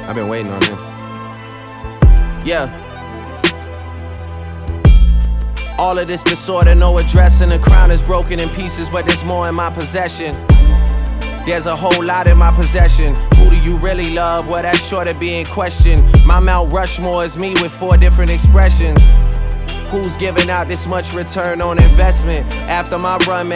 I've been waiting on this. Yeah. All of this disorder, no address, and the crown is broken in pieces, but there's more in my possession. There's a whole lot in my possession. Who do you really love? Well, that's sure to be in question. My Mount Rushmore is me with 4 different expressions. Who's giving out this much return on investment? After my run,